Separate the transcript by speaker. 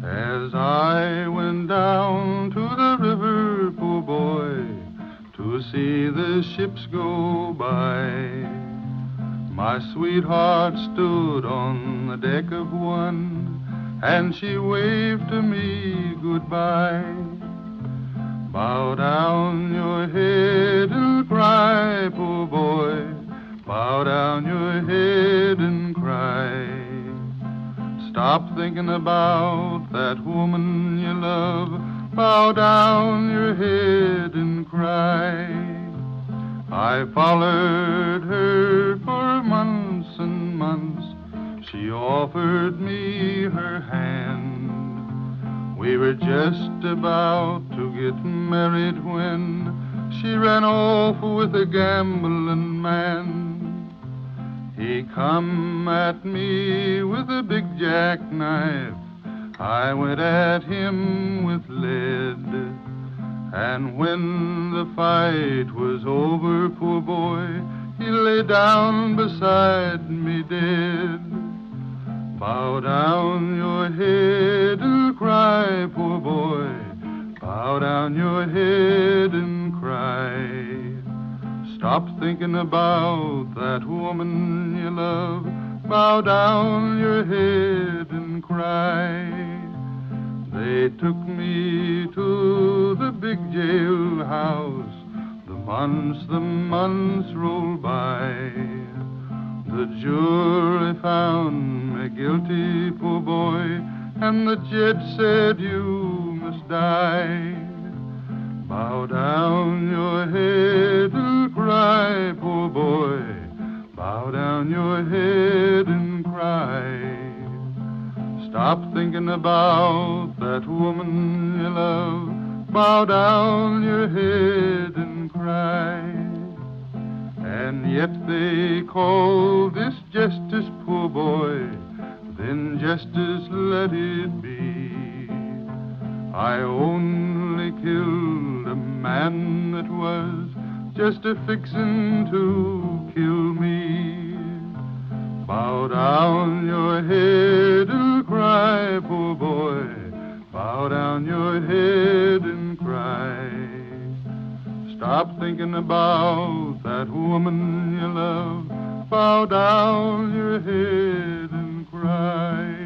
Speaker 1: As I went down to the river, poor boy, to see the ships go by, my sweetheart stood on the deck of one, and she waved to me goodbye. Bow down your head and cry, poor boy, bow down your head and cry. Stop thinking about that woman you love, bow down your head and cry. I followed her for months and months. She offered me her hand. We were just about to get married when she ran off with a gambling man. He come at me with a big jackknife. I went at him with lead. And when the fight was over, poor boy, he lay down beside me dead. Bow down your head and cry, poor boy, bow down your head and cry. Stop thinking about that woman you love, bow down your head and cry. They took me to the big jailhouse. The months rolled by. The jury found me guilty, poor boy, and the judge said you must die. Bow down your head and cry, poor boy, bow down your head and cry. Stop thinking about that woman you love, bow down your head and cry. And yet they call this justice, poor boy, then justice let it be. I only killed a man that was just a fixin' to kill me. Bow down your head and cry, poor boy, bow down your head and cry. Stop thinking about that woman you love, bow down your head and cry.